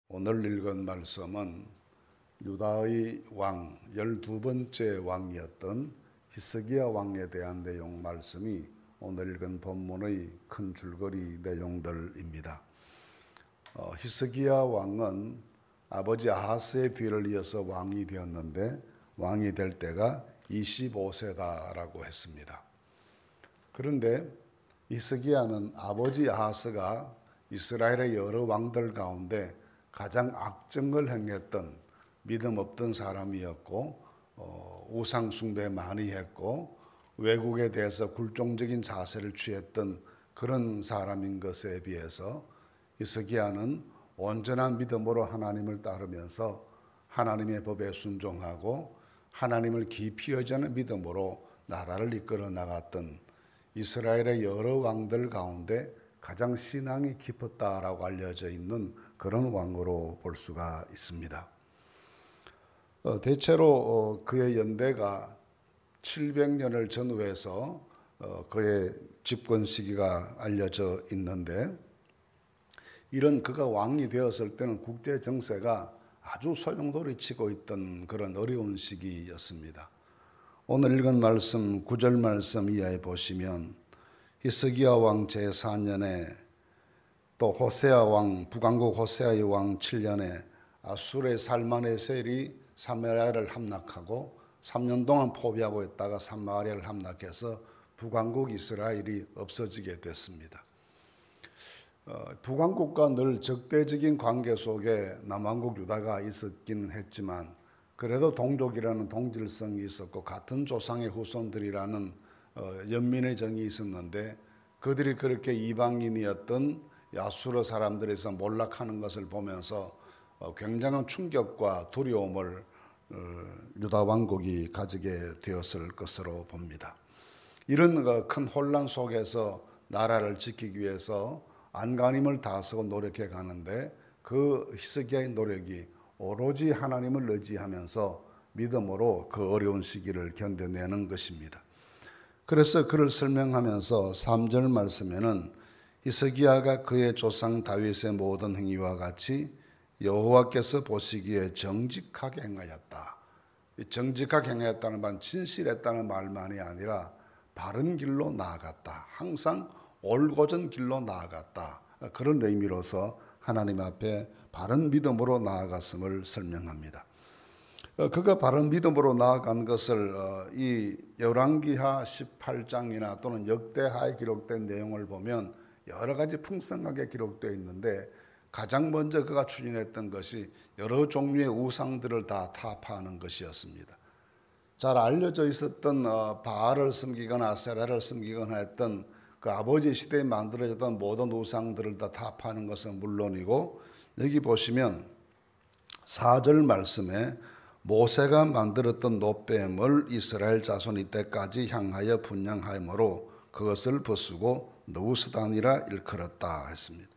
오늘 읽은 말씀은 유다의 왕 12번째 왕이었던 히스기야 왕에 대한 내용 말씀이 오늘 읽은 본문의 큰 줄거리 내용들입니다. 히스기야 왕은 아버지 아하스의 뒤를 이어서 왕이 되었는데 왕이 될 때가 25세다라고 했습니다. 그런데 히스기야는 아버지 아하스가 이스라엘의 여러 왕들 가운데 가장 악정을 행했던 믿음 없던 사람이었고 우상 숭배 많이 했고 외국에 대해서 굴종적인 자세를 취했던 그런 사람인 것에 비해서 히스기야는 온전한 믿음으로 하나님을 따르면서 하나님의 법에 순종하고 하나님을 깊이 의지하는 믿음으로 나라를 이끌어 나갔던 이스라엘의 여러 왕들 가운데 가장 신앙이 깊었다라고 알려져 있는 그런 왕으로 볼 수가 있습니다. 대체로 그의 연대가 700년을 전후해서 그의 집권 시기가 알려져 있는데, 이런 그가 왕이 되었을 때는 국제 정세가 아주 소용돌이 치고 있던 그런 어려운 시기였습니다. 오늘 읽은 말씀 9절 말씀 이하에 보시면 히스기야 왕 제4년에 또 호세아 왕 북왕국 호세아의 왕 7년에 아수르의 살마네셀이 사마리아를 함락하고 3년 동안 포위하고 있다가 사마리아를 함락해서 북왕국 이스라엘이 없어지게 됐습니다. 북왕국과 늘 적대적인 관계 속에 남왕국 유다가 있었기는 했지만 그래도 동족이라는 동질성이 있었고 같은 조상의 후손들이라는 연민의 정이 있었는데, 그들이 그렇게 이방인이었던 아수르 사람들에서 몰락하는 것을 보면서 굉장한 충격과 두려움을 유다 왕국이 가지게 되었을 것으로 봅니다. 이런 큰 혼란 속에서 나라를 지키기 위해서 안간힘을 다하고 노력해 가는데, 그 히스기야의 노력이 오로지 하나님을 의지하면서 믿음으로 그 어려운 시기를 견뎌내는 것입니다. 그래서 그를 설명하면서 3절 말씀에는 히스기야가 그의 조상 다윗의 모든 행위와 같이 여호와께서 보시기에 정직하게 행하였다. 정직하게 행하였다는 말은 진실했다는 말만이 아니라 바른 길로 나아갔다. 항상 올곧은 길로 나아갔다. 그런 의미로서 하나님 앞에 바른 믿음으로 나아갔음을 설명합니다. 그가 바른 믿음으로 나아간 것을 이 열왕기하 18장이나 또는 역대하에 기록된 내용을 보면 여러 가지 풍성하게 기록되어 있는데, 가장 먼저 그가 추진했던 것이 여러 종류의 우상들을 다 타파하는 것이었습니다. 잘 알려져 있었던 바알을 섬기거나 아세라를 섬기거나 했던 그 아버지 시대에 만들어졌던 모든 우상들을 다 타파하는 것은 물론이고, 여기 보시면 4절 말씀에 모세가 만들었던 놋뱀을 이스라엘 자손 이때까지 향하여 분향하므로 그것을 벗고 느우스단이라 일컬었다 했습니다.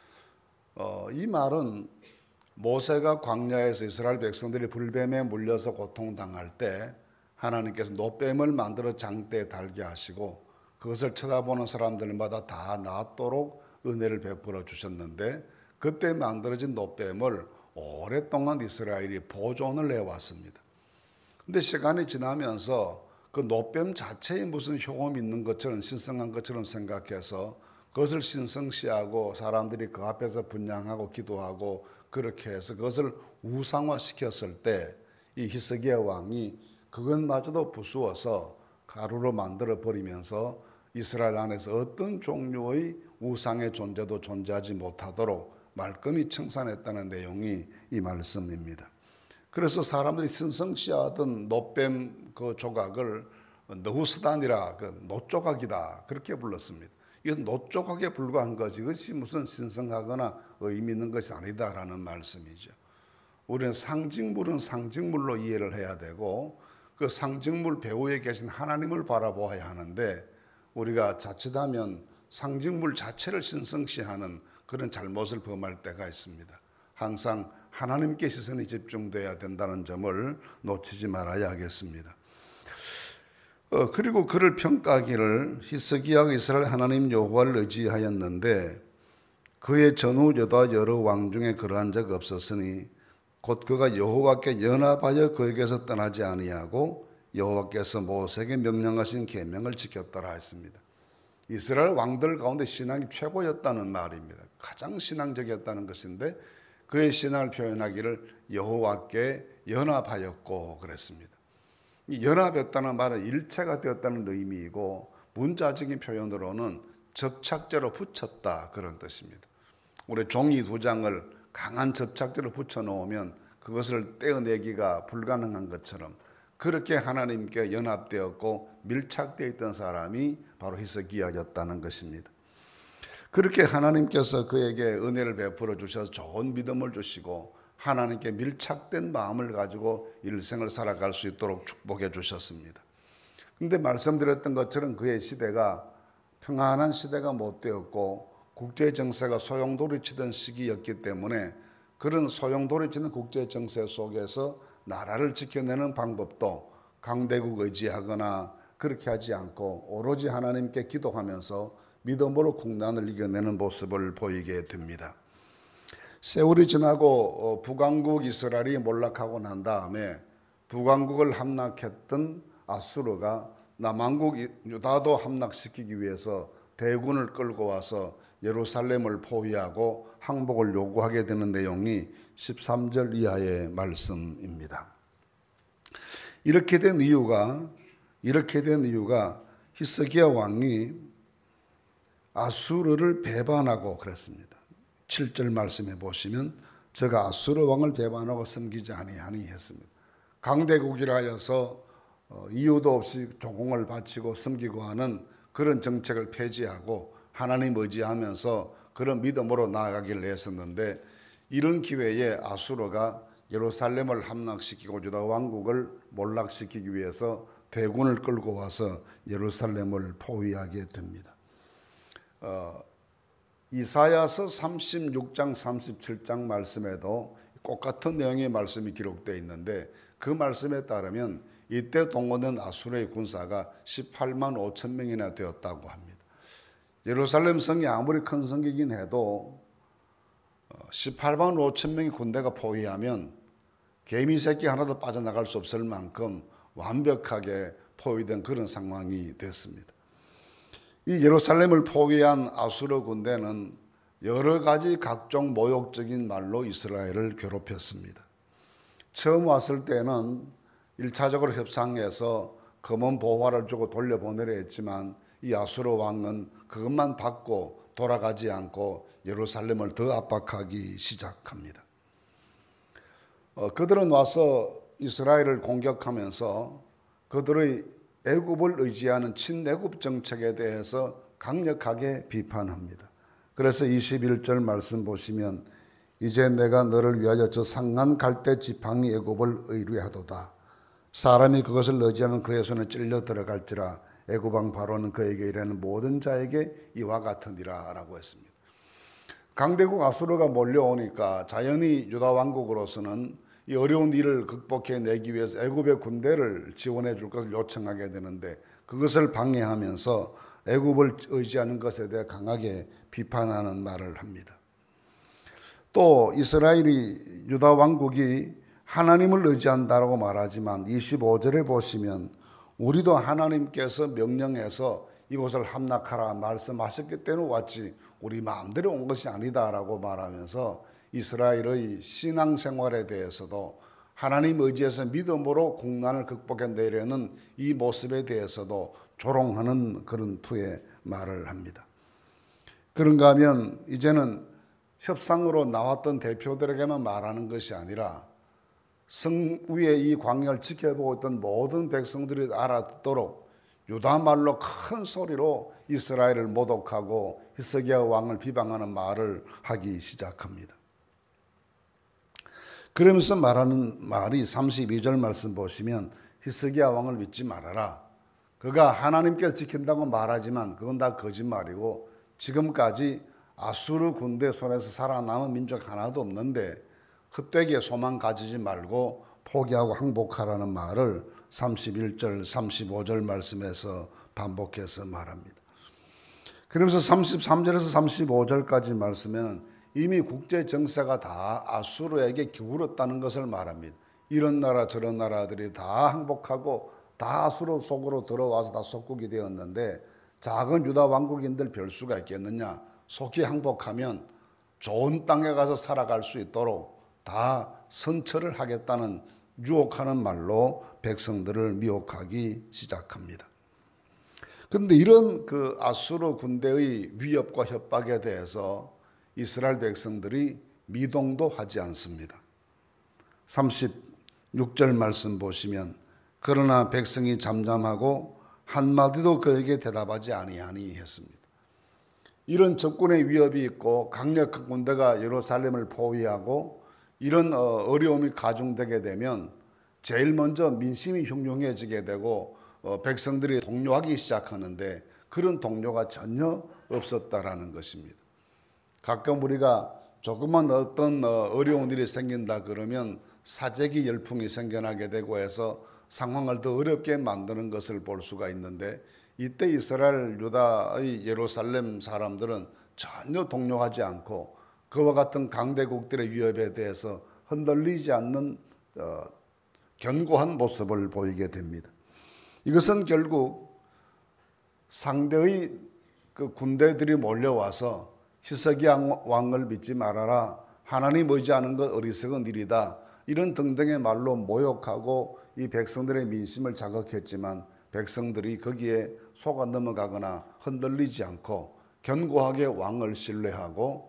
이 말은 모세가 광야에서 이스라엘 백성들이 불뱀에 물려서 고통당할 때 하나님께서 놋뱀을 만들어 장대에 달게 하시고 그것을 쳐다보는 사람들마다 다 낫도록 은혜를 베풀어 주셨는데, 그때 만들어진 놋뱀을 오랫동안 이스라엘이 보존을 해왔습니다. 그런데 시간이 지나면서 그 놋뱀 자체에 무슨 효험이 있는 것처럼 신성한 것처럼 생각해서 그것을 신성시하고 사람들이 그 앞에서 분향하고 기도하고 그렇게 해서 그것을 우상화시켰을 때 이 히스기야 왕이 그것마저도 부수어서 가루로 만들어 버리면서 이스라엘 안에서 어떤 종류의 우상의 존재도 존재하지 못하도록 말끔히 청산했다는 내용이 이 말씀입니다. 그래서 사람들이 신성시하던 놋뱀 그 조각을 느우스단이라, 그 놋조각이다 그렇게 불렀습니다. 이것은 놋조각에 불과한 것이, 이것이 무슨 신성하거나 의미 있는 것이 아니다라는 말씀이죠. 우리는 상징물은 상징물로 이해를 해야 되고 그 상징물 배후에 계신 하나님을 바라보아야 하는데, 우리가 자칫하면 상징물 자체를 신성시하는 그런 잘못을 범할 때가 있습니다. 항상 하나님께 시선이 집중돼야 된다는 점을 놓치지 말아야 하겠습니다. 그리고 그를 평가하기를 히스기야가 이스라엘 하나님 여호와를 의지하였는데 그의 전후 여러 왕 중에 그러한 적 없었으니 곧 그가 여호와께 연합하여 그에게서 떠나지 아니하고 여호와께서 모세에게 명령하신 계명을 지켰더라 했습니다. 이스라엘 왕들 가운데 신앙이 최고였다는 말입니다. 가장 신앙적이었다는 것인데 그의 신앙을 표현하기를 여호와께 연합하였고 그랬습니다. 이 연합했다는 말은 일체가 되었다는 의미이고 문자적인 표현으로는 접착제로 붙였다 그런 뜻입니다. 우리 종이 두 장을 강한 접착제로 붙여놓으면 그것을 떼어내기가 불가능한 것처럼 그렇게 하나님께 연합되었고 밀착되어 있던 사람이 바로 히스기야였다는 것입니다. 그렇게 하나님께서 그에게 은혜를 베풀어 주셔서 좋은 믿음을 주시고 하나님께 밀착된 마음을 가지고 일생을 살아갈 수 있도록 축복해 주셨습니다. 그런데 말씀드렸던 것처럼 그의 시대가 평안한 시대가 못 되었고 국제 정세가 소용돌이치던 시기였기 때문에 그런 소용돌이치는 국제 정세 속에서 나라를 지켜내는 방법도 강대국 의지하거나 그렇게 하지 않고 오로지 하나님께 기도하면서 믿음으로 국난을 이겨내는 모습을 보이게 됩니다. 세월이 지나고 북왕국 이스라엘이 몰락하고 난 다음에 북왕국을 함락했던 아수르가 남왕국 유다도 함락시키기 위해서 대군을 끌고 와서 예루살렘을 포위하고 항복을 요구하게 되는 내용이 13절 이하의 말씀입니다. 이렇게 된 이유가 히스기야 왕이 아수르를 배반하고 그랬습니다. 7절 말씀해 보시면 저가 아수르 왕을 배반하고 섬기지 아니하니 했습니다. 강대국이라 하여서 이유도 없이 조공을 바치고 섬기고 하는 그런 정책을 폐지하고 하나님 의지하면서 그런 믿음으로 나아가기를 했었는데 이런 기회에 아수르가 예루살렘을 함락시키고 유다 왕국을 몰락시키기 위해서 대군을 끌고 와서 예루살렘을 포위하게 됩니다. 이사야서 36장 37장 말씀에도 똑같은 내용의 말씀이 기록되어 있는데 그 말씀에 따르면 이때 동원된 아수르의 군사가 18만 5천 명이나 되었다고 합니다. 예루살렘 성이 아무리 큰 성이긴 해도 18만 5천 명의 군대가 포위하면 개미 새끼 하나도 빠져나갈 수 없을 만큼 완벽하게 포위된 그런 상황이 됐습니다. 이 예루살렘을 포위한 아수르 군대는 여러 가지 각종 모욕적인 말로 이스라엘을 괴롭혔습니다. 처음 왔을 때는 1차적으로 협상해서 검은 보화를 주고 돌려보내려 했지만 이 아수르 왕은 그것만 받고 돌아가지 않고 예루살렘을 더 압박하기 시작합니다. 그들은 와서 이스라엘을 공격하면서 그들의 애굽을 의지하는 친애굽 정책에 대해서 강력하게 비판합니다. 그래서 21절 말씀 보시면 이제 내가 너를 위하여 저 상한 갈대 지팡이 애굽을 의뢰하도다. 사람이 그것을 의지하는 그의 손에 찔려 들어갈지라 애굽 왕 바로는 그에게 이르는 모든 자에게 이와 같으니라 라고 했습니다. 강대국 아수르가 몰려오니까 자연히 유다 왕국으로서는 이 어려운 일을 극복해내기 위해서 애굽의 군대를 지원해 줄 것을 요청하게 되는데 그것을 방해하면서 애굽을 의지하는 것에 대해 강하게 비판하는 말을 합니다. 또 이스라엘이 유다 왕국이 하나님을 의지한다라고 말하지만 25절에 보시면 우리도 하나님께서 명령해서 이곳을 함락하라 말씀하셨기 때문에 왔지 우리 마음대로 온 것이 아니다라고 말하면서 이스라엘의 신앙생활에 대해서도 하나님 의지해서 믿음으로 국난을 극복해내려는 이 모습에 대해서도 조롱하는 그런 투의 말을 합니다. 그런가 하면 이제는 협상으로 나왔던 대표들에게만 말하는 것이 아니라 성 위에 이 광야를 지켜보고 있던 모든 백성들이 알아듣도록 유다 말로 큰 소리로 이스라엘을 모독하고 히스기야 왕을 비방하는 말을 하기 시작합니다. 그러면서 말하는 말이 32절 말씀 보시면 히스기야 왕을 믿지 말아라. 그가 하나님께서 지킨다고 말하지만 그건 다 거짓말이고 지금까지 아수르 군대 손에서 살아남은 민족 하나도 없는데 헛되게 소망 가지지 말고 포기하고 항복하라는 말을 31절, 35절 말씀에서 반복해서 말합니다. 그러면서 33절에서 35절까지 말씀에는 이미 국제 정세가 다 아수르에게 기울었다는 것을 말합니다. 이런 나라 저런 나라들이 다 항복하고 다 아수르 속으로 들어와서 다 속국이 되었는데 작은 유다 왕국인들 별 수가 있겠느냐. 속히 항복하면 좋은 땅에 가서 살아갈 수 있도록 다 선처를 하겠다는 유혹하는 말로 백성들을 미혹하기 시작합니다. 그런데 이런 그 아수르 군대의 위협과 협박에 대해서 이스라엘 백성들이 미동도 하지 않습니다. 36절 말씀 보시면 그러나 백성이 잠잠하고 한마디도 그에게 대답하지 아니하니 했습니다. 이런 적군의 위협이 있고 강력한 군대가 예루살렘을 포위하고 이런 어려움이 가중되게 되면 제일 먼저 민심이 흉흉해지게 되고 백성들이 동요하기 시작하는데 그런 동요가 전혀 없었다라는 것입니다. 가끔 우리가 조금만 어떤 어려운 일이 생긴다 그러면 사재기 열풍이 생겨나게 되고 해서 상황을 더 어렵게 만드는 것을 볼 수가 있는데 이때 이스라엘 유다의 예루살렘 사람들은 전혀 동요하지 않고 그와 같은 강대국들의 위협에 대해서 흔들리지 않는 견고한 모습을 보이게 됩니다. 이것은 결국 상대의 그 군대들이 몰려와서 히스기야 왕을 믿지 말아라. 하나님 의지 않은 것 어리석은 일이다. 이런 등등의 말로 모욕하고 이 백성들의 민심을 자극했지만 백성들이 거기에 속아 넘어가거나 흔들리지 않고 견고하게 왕을 신뢰하고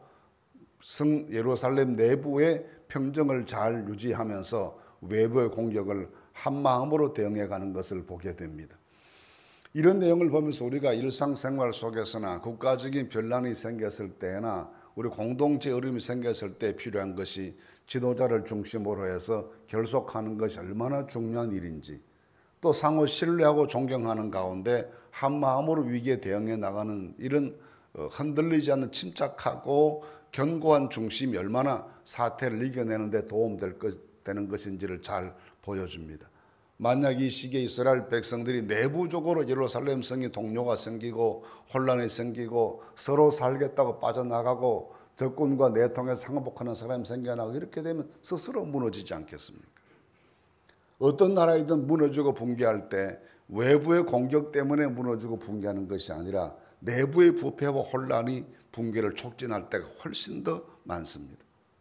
예루살렘 내부의 평정을 잘 유지하면서 외부의 공격을 한마음으로 대응해가는 것을 보게 됩니다. 이런 내용을 보면서 우리가 일상생활 속에서나 국가적인 변란이 생겼을 때나 우리 공동체 어려움이 생겼을 때 필요한 것이 지도자를 중심으로 해서 결속하는 것이 얼마나 중요한 일인지 또 상호 신뢰하고 존경하는 가운데 한마음으로 위기에 대응해 나가는 이런 흔들리지 않는 침착하고 견고한 중심이 얼마나 사태를 이겨내는 데 도움되는 것인지를 잘 보여줍니다. 만약 이 시기에 이스라엘 백성들이 내부적으로 예루살렘 성이 동요가 생기고 혼란이 생기고 서로 살겠다고 빠져나가고 적군과 내통해서 항복하는 사람이 생겨나고 이렇게 되면 스스로 무너지지 않겠습니까? 어떤 나라이든 무너지고 붕괴할 때 외부의 공격 때문에 무너지고 붕괴하는 것이 아니라 내부의 부패와 혼란이 붕괴를 촉진할 때가 훨씬 더 많습니다.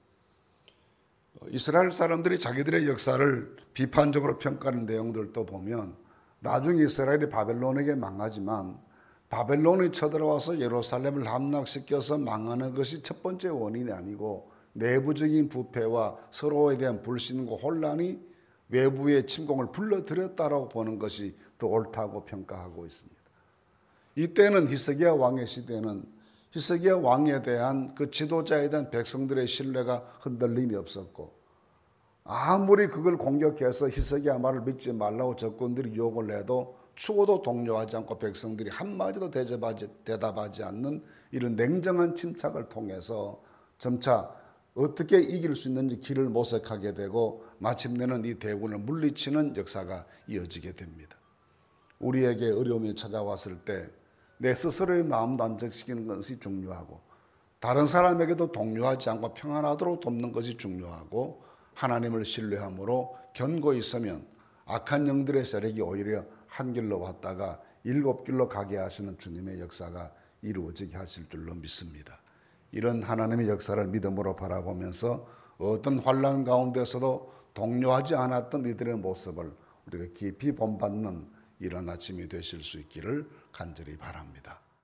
이스라엘 사람들이 자기들의 역사를 비판적으로 평가하는 내용들도 보면 나중에 이스라엘이 바벨론에게 망하지만 바벨론이 쳐들어와서 예루살렘을 함락시켜서 망하는 것이 첫 번째 원인이 아니고 내부적인 부패와 서로에 대한 불신과 혼란이 외부의 침공을 불러들였다라고 보는 것이 더 옳다고 평가하고 있습니다. 이때는 히스기야 왕의 시대는 히스기야 왕에 대한 그 지도자에 대한 백성들의 신뢰가 흔들림이 없었고 아무리 그걸 공격해서 히스기야 말을 믿지 말라고 적군들이 유혹을 해도 추구도 동요하지 않고 백성들이 한마디도 대답하지 않는 이런 냉정한 침착을 통해서 점차 어떻게 이길 수 있는지 길을 모색하게 되고 마침내는 이 대군을 물리치는 역사가 이어지게 됩니다. 우리에게 어려움이 찾아왔을 때 내 스스로의 마음도 안정시키는 것이 중요하고 다른 사람에게도 동요하지 않고 평안하도록 돕는 것이 중요하고 하나님을 신뢰함으로 견고히 있으면 악한 영들의 세력이 오히려 한 길로 왔다가 7길로 가게 하시는 주님의 역사가 이루어지게 하실 줄로 믿습니다. 이런 하나님의 역사를 믿음으로 바라보면서 어떤 환난 가운데서도 동요하지 않았던 이들의 모습을 우리가 깊이 본받는 이런 아침이 되실 수 있기를 간절히 바랍니다.